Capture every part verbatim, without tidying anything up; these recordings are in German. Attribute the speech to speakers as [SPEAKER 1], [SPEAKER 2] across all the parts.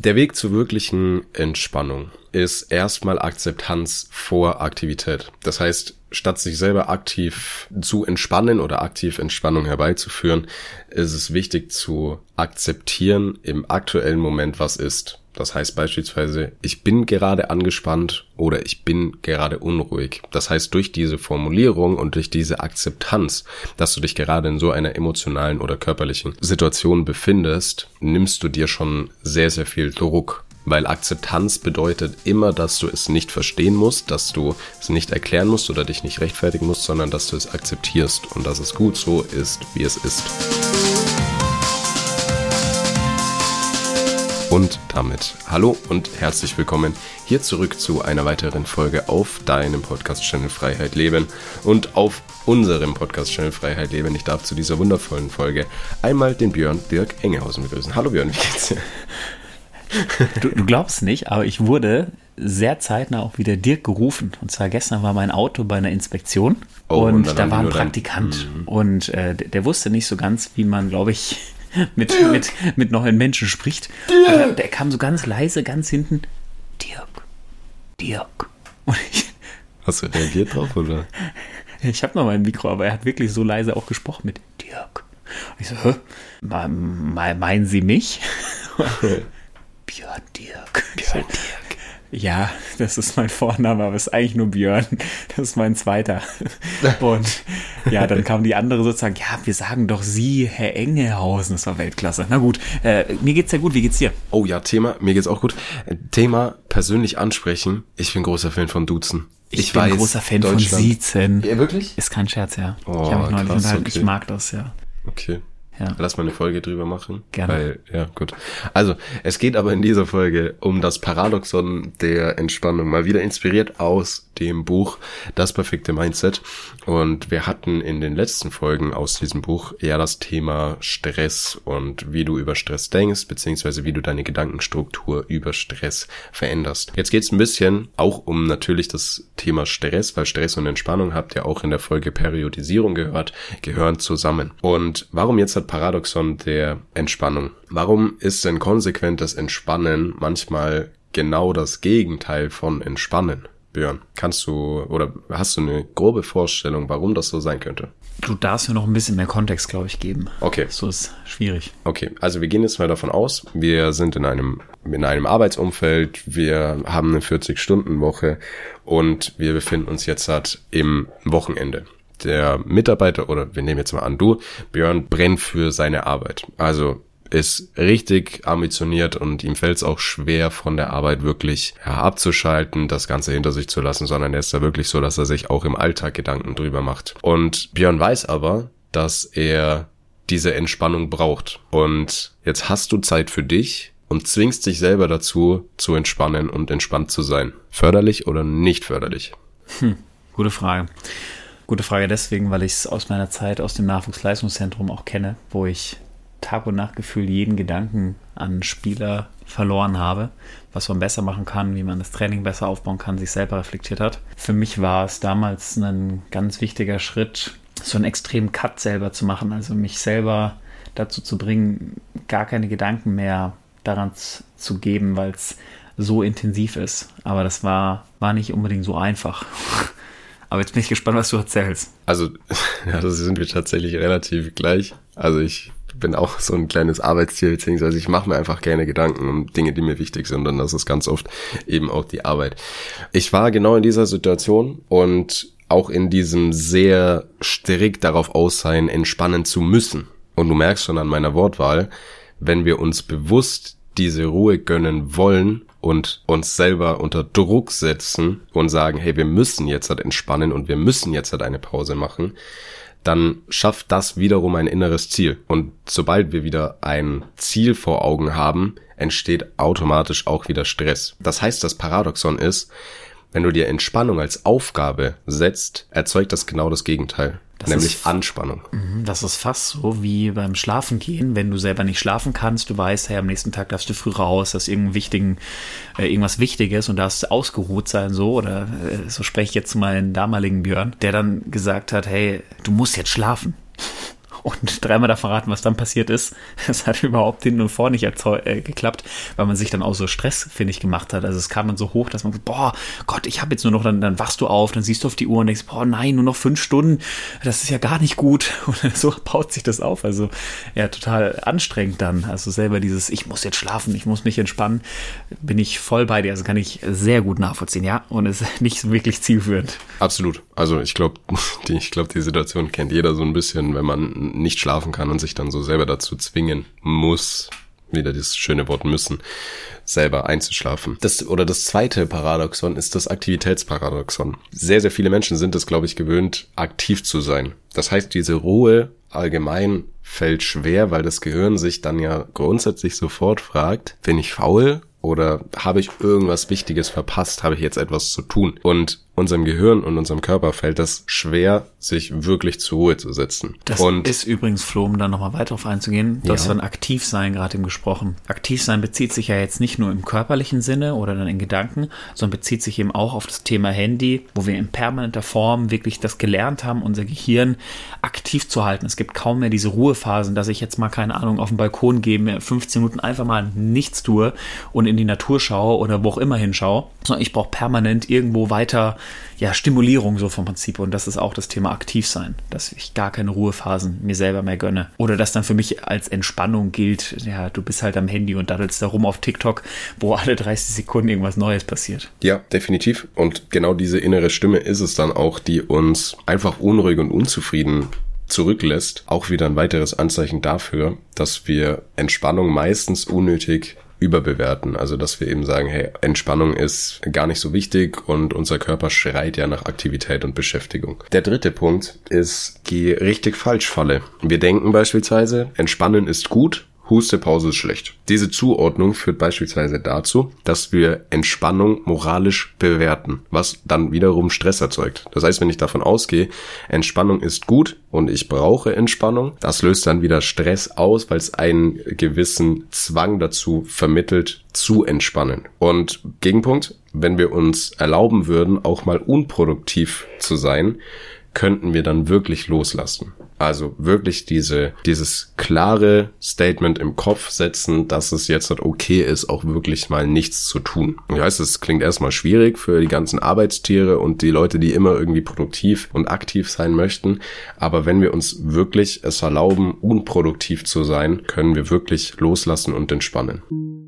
[SPEAKER 1] Der Weg zur wirklichen Entspannung ist erstmal Akzeptanz vor Aktivität. Das heißt, statt sich selber aktiv zu entspannen oder aktiv Entspannung herbeizuführen, ist es wichtig zu akzeptieren im aktuellen Moment, was ist. Das heißt beispielsweise, ich bin gerade angespannt oder ich bin gerade unruhig. Das heißt, durch diese Formulierung und durch diese Akzeptanz, dass du dich gerade in so einer emotionalen oder körperlichen Situation befindest, nimmst du dir schon sehr, sehr viel Druck. Weil Akzeptanz bedeutet immer, dass du es nicht verstehen musst, dass du es nicht erklären musst oder dich nicht rechtfertigen musst, sondern dass du es akzeptierst und dass es gut so ist, wie es ist. Und damit hallo und herzlich willkommen hier zurück zu einer weiteren Folge auf deinem Podcast-Channel Freiheit Leben und auf unserem Podcast-Channel Freiheit Leben. Ich darf zu dieser wundervollen Folge einmal den Björn Dirk Engehausen begrüßen. Hallo Björn, wie geht's dir?
[SPEAKER 2] Du, du glaubst nicht, aber ich wurde sehr zeitnah auch wieder Dirk gerufen. Und zwar gestern war mein Auto bei einer Inspektion oh, und, und da war ein Praktikant. Dann, und äh, der, der wusste nicht so ganz, wie man, glaube ich, mit, mit, mit neuen Menschen spricht. Und der, der kam so ganz leise, ganz hinten. Dirk, Dirk. Und ich,
[SPEAKER 1] hast du reagiert drauf, oder?
[SPEAKER 2] Ich habe noch mein Mikro, aber er hat wirklich so leise auch gesprochen mit Dirk. Und ich so, hä? Me- me- meinen Sie mich? Björn Dirk. Björn Dirk. Ja, das ist mein Vorname, aber es ist eigentlich nur Björn. Das ist mein zweiter. Und ja, dann kam die andere sozusagen, ja, wir sagen doch Sie, Herr Engehausen. Das war Weltklasse. Na gut, äh, mir geht's sehr gut. Wie geht's dir?
[SPEAKER 1] Oh ja, Thema, mir geht's auch gut. Thema persönlich ansprechen. Ich bin großer Fan von Duzen.
[SPEAKER 2] Ich, ich bin weiß, großer Fan von Siezen.
[SPEAKER 1] Ja, wirklich?
[SPEAKER 2] Ist kein Scherz, ja.
[SPEAKER 1] Oh,
[SPEAKER 2] ich habe mich neulich
[SPEAKER 1] krass,
[SPEAKER 2] unterhalten.
[SPEAKER 1] okay.
[SPEAKER 2] Ich mag das, ja.
[SPEAKER 1] Okay.
[SPEAKER 2] Ja.
[SPEAKER 1] Lass mal eine Folge drüber machen.
[SPEAKER 2] Gerne.
[SPEAKER 1] Weil, ja, gut. Also, es geht aber in dieser Folge um das Paradoxon der Entspannung. Mal wieder inspiriert aus dem Buch Das perfekte Mindset. Und wir hatten in den letzten Folgen aus diesem Buch eher das Thema Stress und wie du über Stress denkst, beziehungsweise wie du deine Gedankenstruktur über Stress veränderst. Jetzt geht es ein bisschen auch um natürlich das Thema Stress, weil Stress und Entspannung, habt ihr auch in der Folge Periodisierung gehört, gehören zusammen. Und warum jetzt das Paradoxon der Entspannung? Warum ist denn konsequent das Entspannen manchmal genau das Gegenteil von Entspannen? Björn, kannst du oder hast du eine grobe Vorstellung, warum das so sein könnte?
[SPEAKER 2] Du darfst mir noch ein bisschen mehr Kontext, glaube ich, geben.
[SPEAKER 1] Okay.
[SPEAKER 2] So ist schwierig.
[SPEAKER 1] Okay, also wir gehen jetzt mal davon aus, wir sind in einem in einem Arbeitsumfeld, wir haben eine vierzig-Stunden-Woche und wir befinden uns jetzt halt im Wochenende. Der Mitarbeiter, oder wir nehmen jetzt mal an, du, Björn, brennt für seine Arbeit. Also ist richtig ambitioniert und ihm fällt es auch schwer, von der Arbeit wirklich ja, abzuschalten, das Ganze hinter sich zu lassen, sondern er ist da wirklich so, dass er sich auch im Alltag Gedanken drüber macht. Und Björn weiß aber, dass er diese Entspannung braucht. Und jetzt hast du Zeit für dich und zwingst dich selber dazu, zu entspannen und entspannt zu sein. Förderlich oder nicht förderlich?
[SPEAKER 2] Hm, gute Frage. Gute Frage deswegen, weil ich es aus meiner Zeit aus dem Nachwuchsleistungszentrum auch kenne, wo ich Tag und Nacht gefühlt jeden Gedanken an Spieler verloren habe, was man besser machen kann, wie man das Training besser aufbauen kann, sich selber reflektiert hat. Für mich war es damals ein ganz wichtiger Schritt, so einen extremen Cut selber zu machen, also mich selber dazu zu bringen, gar keine Gedanken mehr daran zu geben, weil es so intensiv ist. Aber das war, war nicht unbedingt so einfach. Aber jetzt bin ich gespannt, was du erzählst.
[SPEAKER 1] Also, ja, das sind wir tatsächlich relativ gleich. Also ich bin auch so ein kleines Arbeitstier, beziehungsweise ich mache mir einfach gerne Gedanken um Dinge, die mir wichtig sind, und das ist ganz oft eben auch die Arbeit. Ich war genau in dieser Situation und auch in diesem sehr strikt darauf aus sein, entspannen zu müssen. Und du merkst schon an meiner Wortwahl, wenn wir uns bewusst diese Ruhe gönnen wollen und uns selber unter Druck setzen und sagen, hey, wir müssen jetzt halt entspannen und wir müssen jetzt halt eine Pause machen, dann schafft das wiederum ein inneres Ziel. Und sobald wir wieder ein Ziel vor Augen haben, entsteht automatisch auch wieder Stress. Das heißt, das Paradoxon ist, wenn du dir Entspannung als Aufgabe setzt, erzeugt das genau das Gegenteil. Das nämlich ist, Anspannung.
[SPEAKER 2] Das ist fast so wie beim Schlafengehen, wenn du selber nicht schlafen kannst, du weißt, hey, am nächsten Tag darfst du früh raus, dass irgendein wichtigen, äh, irgendwas Wichtiges und darfst ausgeruht sein, so, oder äh, so spreche ich jetzt zu meinem damaligen Björn, der dann gesagt hat, hey, du musst jetzt schlafen. und dreimal da verraten, was dann passiert ist. Das hat überhaupt hinten und vorne nicht erzeu- äh, geklappt, weil man sich dann auch so Stress, finde ich, gemacht hat. Also es kam dann so hoch, dass man sagt, boah, Gott, ich habe jetzt nur noch, dann, dann wachst du auf, dann siehst du auf die Uhr und denkst, boah, nein, nur noch fünf Stunden, das ist ja gar nicht gut. Und so baut sich das auf. Also ja, total anstrengend dann. Also selber dieses, ich muss jetzt schlafen, ich muss mich entspannen, bin ich voll bei dir. Also kann ich sehr gut nachvollziehen, ja. Und es ist nicht so wirklich zielführend.
[SPEAKER 1] Absolut. Also ich glaube, die, ich glaube, die Situation kennt jeder so ein bisschen, wenn man nicht schlafen kann und sich dann so selber dazu zwingen muss, wieder das schöne Wort müssen, selber einzuschlafen. Das, oder das zweite Paradoxon ist das Aktivitätsparadoxon. Sehr, sehr viele Menschen sind es, glaube ich, gewöhnt, aktiv zu sein. Das heißt, diese Ruhe allgemein fällt schwer, weil das Gehirn sich dann ja grundsätzlich sofort fragt, bin ich faul? Oder habe ich irgendwas Wichtiges verpasst? Habe ich jetzt etwas zu tun? Und unserem Gehirn und unserem Körper fällt das schwer, sich wirklich zur Ruhe zu setzen.
[SPEAKER 2] Das
[SPEAKER 1] und
[SPEAKER 2] ist übrigens, Flo, um da nochmal weiter drauf einzugehen, du hast von aktiv sein gerade eben gesprochen. Aktiv sein bezieht sich ja jetzt nicht nur im körperlichen Sinne oder dann in Gedanken, sondern bezieht sich eben auch auf das Thema Handy, wo wir in permanenter Form wirklich das gelernt haben, unser Gehirn aktiv zu halten. Es gibt kaum mehr diese Ruhephasen, dass ich jetzt mal, keine Ahnung, auf den Balkon gehe, mir fünfzehn Minuten einfach mal nichts tue und in die Natur schaue oder wo auch immer hinschaue, sondern ich brauche permanent irgendwo weiter ja, Stimulierung so vom Prinzip. Und das ist auch das Thema Aktivsein, dass ich gar keine Ruhephasen mir selber mehr gönne. Oder das dann für mich als Entspannung gilt, ja, du bist halt am Handy und daddelst da rum auf TikTok, wo alle dreißig Sekunden irgendwas Neues passiert.
[SPEAKER 1] Ja, definitiv. Und genau diese innere Stimme ist es dann auch, die uns einfach unruhig und unzufrieden zurücklässt. Auch wieder ein weiteres Anzeichen dafür, dass wir Entspannung meistens unnötig überbewerten. Also, dass wir eben sagen, hey, Entspannung ist gar nicht so wichtig und unser Körper schreit ja nach Aktivität und Beschäftigung. Der dritte Punkt ist die richtig-falsch-Falle. Wir denken beispielsweise, Entspannen ist gut, Hustepause ist schlecht. Diese Zuordnung führt beispielsweise dazu, dass wir Entspannung moralisch bewerten, was dann wiederum Stress erzeugt. Das heißt, wenn ich davon ausgehe, Entspannung ist gut und ich brauche Entspannung, das löst dann wieder Stress aus, weil es einen gewissen Zwang dazu vermittelt, zu entspannen. Und Gegenpunkt, wenn wir uns erlauben würden, auch mal unproduktiv zu sein, könnten wir dann wirklich loslassen. Also wirklich diese dieses klare Statement im Kopf setzen, dass es jetzt halt okay ist, auch wirklich mal nichts zu tun. Ich weiß, es klingt erstmal schwierig für die ganzen Arbeitstiere und die Leute, die immer irgendwie produktiv und aktiv sein möchten. Aber wenn wir uns wirklich es erlauben, unproduktiv zu sein, können wir wirklich loslassen und entspannen.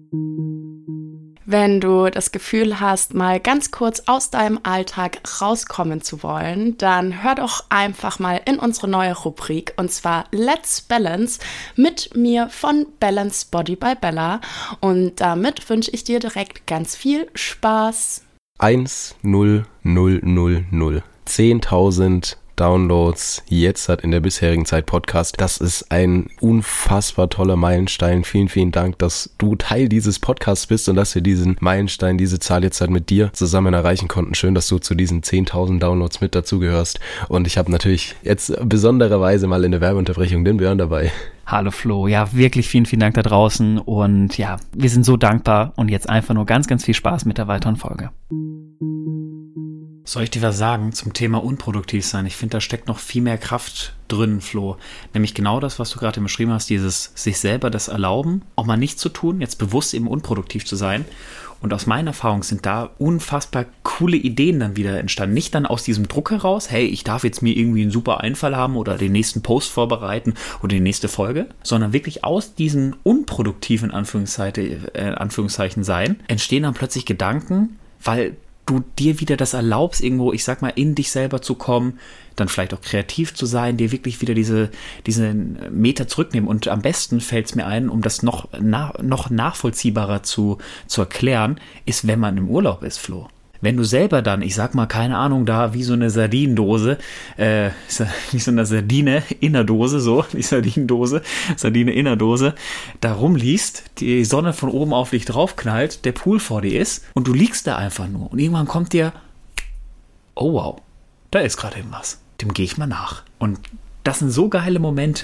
[SPEAKER 3] Wenn du das Gefühl hast, mal ganz kurz aus deinem Alltag rauskommen zu wollen, dann hör doch einfach mal in unsere neue Rubrik, und zwar Let's Balance mit mir von Balance Body by Bella. Und damit wünsche ich dir direkt ganz viel Spaß.
[SPEAKER 1] eins null null null null zehntausend Downloads jetzt hat in der bisherigen Zeit Podcast. Das ist ein unfassbar toller Meilenstein. Vielen, vielen Dank, dass du Teil dieses Podcasts bist und dass wir diesen Meilenstein, diese Zahl jetzt halt mit dir zusammen erreichen konnten. Schön, dass du zu diesen zehntausend Downloads mit dazugehörst. Und ich habe natürlich jetzt besondererweise mal in der Werbeunterbrechung den Björn dabei.
[SPEAKER 2] Hallo Flo, ja wirklich vielen, vielen Dank da draußen und ja, wir sind so dankbar und jetzt einfach nur ganz, ganz viel Spaß mit der weiteren Folge. Soll ich dir was sagen zum Thema unproduktiv sein? Ich finde, da steckt noch viel mehr Kraft drin, Flo. Nämlich genau das, was du gerade beschrieben hast, dieses sich selber das erlauben, auch mal nichts zu tun, jetzt bewusst eben unproduktiv zu sein. Und aus meiner Erfahrung sind da unfassbar coole Ideen dann wieder entstanden. Nicht dann aus diesem Druck heraus, hey, ich darf jetzt mir irgendwie einen super Einfall haben oder den nächsten Post vorbereiten oder die nächste Folge, sondern wirklich aus diesem unproduktiven Anführungszeichen, äh, Anführungszeichen sein, entstehen dann plötzlich Gedanken, weil du dir wieder das erlaubst, irgendwo, ich sag mal, in dich selber zu kommen, dann vielleicht auch kreativ zu sein, dir wirklich wieder diese, diese Meter zurücknehmen. Und am besten fällt es mir ein, um das noch, na, noch nachvollziehbarer zu, zu erklären, ist, wenn man im Urlaub ist, Flo. Wenn du selber dann, ich sag mal, keine Ahnung, da wie so eine Sardinendose, äh, wie so eine Sardine in der Dose, so, die Sardinendose, Sardine in der Dose, da rumliegst, die Sonne von oben auf dich draufknallt, der Pool vor dir ist und du liegst da einfach nur. Und irgendwann kommt dir, oh wow, da ist gerade irgendwas, dem gehe ich mal nach. Und das sind so geile Momente,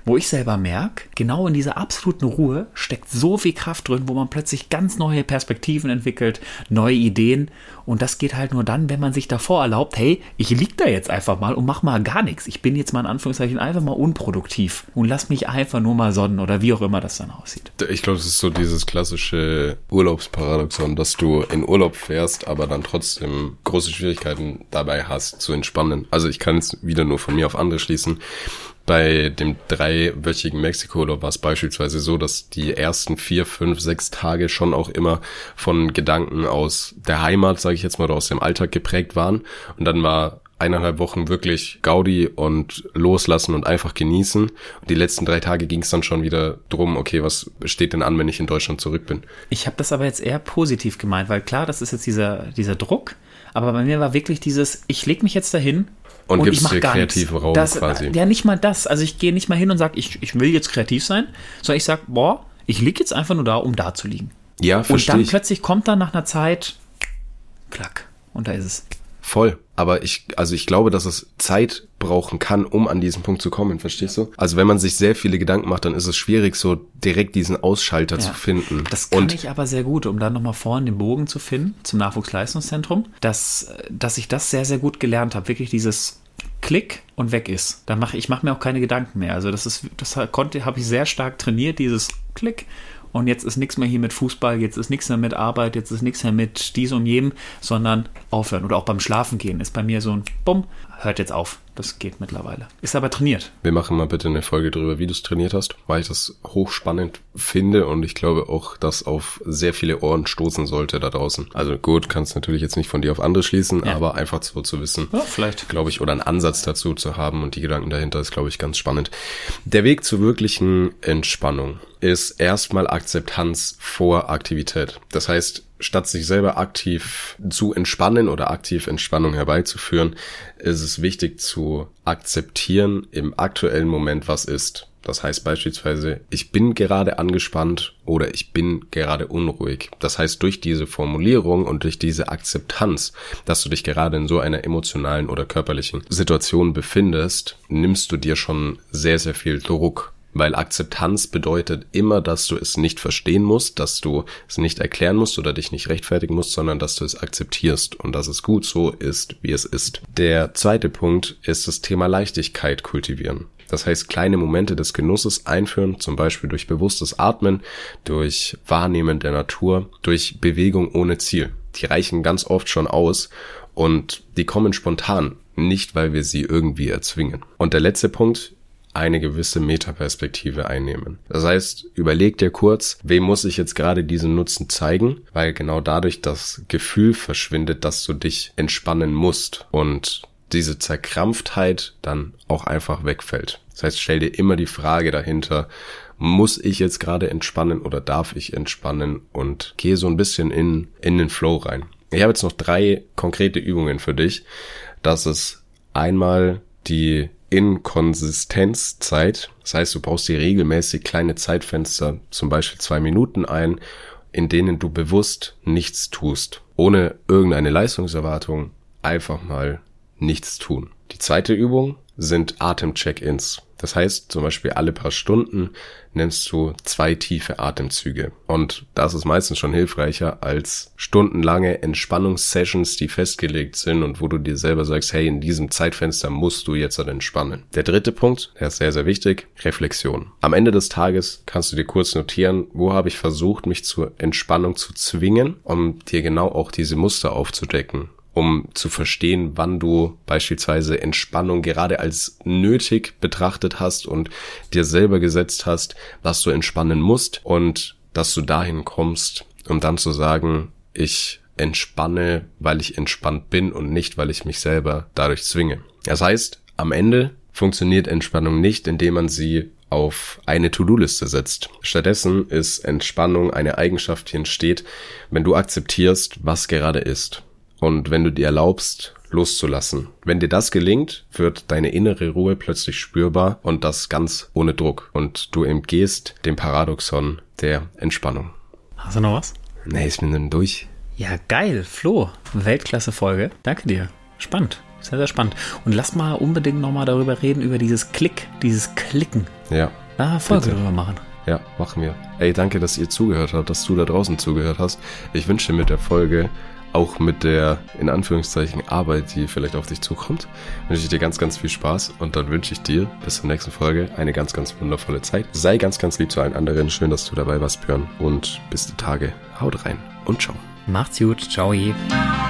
[SPEAKER 2] wo ich selber merke, genau in dieser absoluten Ruhe steckt so viel Kraft drin, wo man plötzlich ganz neue Perspektiven entwickelt, neue Ideen. Und das geht halt nur dann, wenn man sich davor erlaubt, hey, ich lieg da jetzt einfach mal und mach mal gar nichts. Ich bin jetzt mal in Anführungszeichen einfach mal unproduktiv und lass mich einfach nur mal sonnen oder wie auch immer das dann aussieht.
[SPEAKER 1] Ich glaube, das ist so dieses klassische Urlaubsparadoxon, dass du in Urlaub fährst, aber dann trotzdem große Schwierigkeiten dabei hast, zu entspannen. Also ich kann jetzt wieder nur von mir auf andere schließen. Bei dem dreiwöchigen Mexiko-Urlaub war es beispielsweise so, dass die ersten vier, fünf, sechs Tage schon auch immer von Gedanken aus der Heimat, sage ich jetzt mal, oder aus dem Alltag geprägt waren. Und dann war eineinhalb Wochen wirklich Gaudi und loslassen und einfach genießen. Und die letzten drei Tage ging es dann schon wieder drum, okay, was steht denn an, wenn ich in Deutschland zurück bin?
[SPEAKER 2] Ich habe das aber jetzt eher positiv gemeint, weil klar, das ist jetzt dieser, dieser Druck, aber bei mir war wirklich dieses, ich leg mich jetzt dahin,
[SPEAKER 1] Und,
[SPEAKER 2] und
[SPEAKER 1] gibst
[SPEAKER 2] ich mach
[SPEAKER 1] dir
[SPEAKER 2] gar
[SPEAKER 1] kreativen
[SPEAKER 2] nichts.
[SPEAKER 1] Raum
[SPEAKER 2] das,
[SPEAKER 1] quasi.
[SPEAKER 2] Ja, nicht mal das. Also ich gehe nicht mal hin und sage, ich, ich will jetzt kreativ sein, sondern ich sage, boah, ich liege jetzt einfach nur da, um da zu liegen.
[SPEAKER 1] Ja, verstehe
[SPEAKER 2] Und dann
[SPEAKER 1] ich.
[SPEAKER 2] plötzlich kommt dann nach einer Zeit, klack, und da ist es.
[SPEAKER 1] Voll. Aber ich, also ich glaube, dass es Zeit brauchen kann, um an diesen Punkt zu kommen, verstehst du? Also wenn man sich sehr viele Gedanken macht, dann ist es schwierig, so direkt diesen Ausschalter
[SPEAKER 2] Ja.
[SPEAKER 1] zu finden.
[SPEAKER 2] Das kann
[SPEAKER 1] und
[SPEAKER 2] ich aber sehr gut, um dann nochmal vorhin den Bogen zu finden, zum Nachwuchsleistungszentrum, dass, dass ich das sehr, sehr gut gelernt habe. Wirklich dieses Klick und weg ist. Dann mache ich mache mir auch keine Gedanken mehr. Also das ist, das konnte, habe ich sehr stark trainiert, dieses Klick. Und jetzt ist nichts mehr hier mit Fußball, jetzt ist nichts mehr mit Arbeit, jetzt ist nichts mehr mit dies und jenem, sondern aufhören. Oder auch beim Schlafen gehen ist bei mir so ein Bumm, hört jetzt auf. Das geht mittlerweile. Ist aber trainiert.
[SPEAKER 1] wir machen mal bitte eine Folge drüber, wie du es trainiert hast, weil ich das hochspannend finde und ich glaube auch, dass auf sehr viele Ohren stoßen sollte da draußen. Also gut, kannst natürlich jetzt nicht von dir auf andere schließen,
[SPEAKER 2] Ja.
[SPEAKER 1] aber einfach so zu wissen.
[SPEAKER 2] Ja, vielleicht.
[SPEAKER 1] Glaube ich, oder einen Ansatz dazu zu haben und die Gedanken dahinter ist, glaube ich, ganz spannend. Der Weg zur wirklichen Entspannung ist erstmal Akzeptanz vor Aktivität. Das heißt, statt sich selber aktiv zu entspannen oder aktiv Entspannung herbeizuführen, ist es wichtig zu akzeptieren im aktuellen Moment, was ist. Das heißt beispielsweise, ich bin gerade angespannt oder ich bin gerade unruhig. Das heißt, durch diese Formulierung und durch diese Akzeptanz, dass du dich gerade in so einer emotionalen oder körperlichen Situation befindest, nimmst du dir schon sehr, sehr viel Druck. Weil Akzeptanz bedeutet immer, dass du es nicht verstehen musst, dass du es nicht erklären musst oder dich nicht rechtfertigen musst, sondern dass du es akzeptierst und dass es gut so ist, wie es ist. Der zweite Punkt ist das Thema Leichtigkeit kultivieren. Das heißt, kleine Momente des Genusses einführen, zum Beispiel durch bewusstes Atmen, durch Wahrnehmen der Natur, durch Bewegung ohne Ziel. Die reichen ganz oft schon aus und die kommen spontan, nicht weil wir sie irgendwie erzwingen. Und der letzte Punkt, eine gewisse Metaperspektive einnehmen. Das heißt, überleg dir kurz, wem muss ich jetzt gerade diesen Nutzen zeigen, weil genau dadurch das Gefühl verschwindet, dass du dich entspannen musst und diese Zerkrampftheit dann auch einfach wegfällt. Das heißt, stell dir immer die Frage dahinter, muss ich jetzt gerade entspannen oder darf ich entspannen, und gehe so ein bisschen in, in den Flow rein. Ich habe jetzt noch drei konkrete Übungen für dich. Das ist einmal die Inkonsistenzzeit. Das heißt, du baust dir regelmäßig kleine Zeitfenster, zum Beispiel zwei Minuten ein, in denen du bewusst nichts tust. Ohne irgendeine Leistungserwartung, einfach mal nichts tun. Die zweite Übung sind Atem-Check-ins. Das heißt, zum Beispiel alle paar Stunden nimmst du zwei tiefe Atemzüge. Und das ist meistens schon hilfreicher als stundenlange Entspannungssessions, die festgelegt sind und wo du dir selber sagst, hey, in diesem Zeitfenster musst du jetzt entspannen. Der dritte Punkt, der ist sehr, sehr wichtig, Reflexion. Am Ende des Tages kannst du dir kurz notieren, wo habe ich versucht, mich zur Entspannung zu zwingen, um dir genau auch diese Muster aufzudecken, um zu verstehen, wann du beispielsweise Entspannung gerade als nötig betrachtet hast und dir selber gesetzt hast, dass du entspannen musst und dass du dahin kommst, um dann zu sagen, ich entspanne, weil ich entspannt bin und nicht, weil ich mich selber dadurch zwinge. Das heißt, am Ende funktioniert Entspannung nicht, indem man sie auf eine To-Do-Liste setzt. Stattdessen ist Entspannung eine Eigenschaft, die entsteht, wenn du akzeptierst, was gerade ist. Und wenn du dir erlaubst, loszulassen. Wenn dir das gelingt, wird deine innere Ruhe plötzlich spürbar und das ganz ohne Druck. Und du entgehst dem Paradoxon der Entspannung.
[SPEAKER 2] Hast du noch was?
[SPEAKER 1] Nee, ich bin dann durch.
[SPEAKER 2] Ja, geil. Flo, Weltklasse-Folge. Danke dir. Spannend. Sehr, sehr spannend. Und lass mal unbedingt nochmal darüber reden, über dieses Klick, dieses Klicken.
[SPEAKER 1] Ja.
[SPEAKER 2] Na, Folge
[SPEAKER 1] Bitte.
[SPEAKER 2] drüber machen.
[SPEAKER 1] Ja, machen wir. Ey, danke, dass ihr zugehört habt, dass du da draußen zugehört hast. Ich wünsche mit der Folge, auch mit der, in Anführungszeichen, Arbeit, die vielleicht auf dich zukommt, wünsche ich dir ganz, ganz viel Spaß. Und dann wünsche ich dir bis zur nächsten Folge eine ganz, ganz wundervolle Zeit. Sei ganz, ganz lieb zu allen anderen. Schön, dass du dabei warst, Björn. Und bis die Tage. Haut rein und ciao.
[SPEAKER 2] Macht's gut. Ciao.